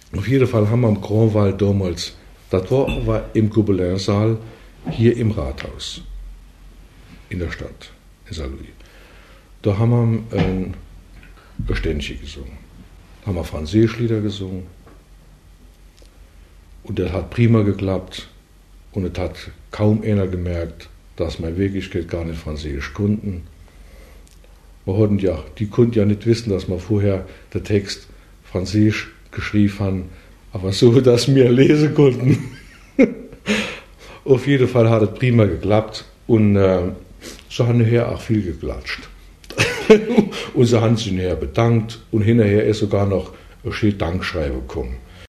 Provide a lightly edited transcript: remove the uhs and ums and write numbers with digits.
Auf jeden Fall haben wir am Grandval damals, das war aber im Gobelin-Saal hier im Rathaus in der Stadt, in Saint-Louis. Da haben wir ein Ständchen gesungen. Da haben wir Französischlieder gesungen. Und das hat prima geklappt. Und es hat kaum einer gemerkt, dass wir in Wirklichkeit gar nicht Französisch konnten. Die konnten ja nicht wissen, dass wir vorher den Text Französisch geschrieben haben, aber so, dass wir lesen konnten. Auf jeden Fall hat es prima geklappt und so haben nachher auch viel geklatscht. Und sie haben sich nachher bedankt und hinterher ist sogar noch ein schönes Dankschreiben gekommen.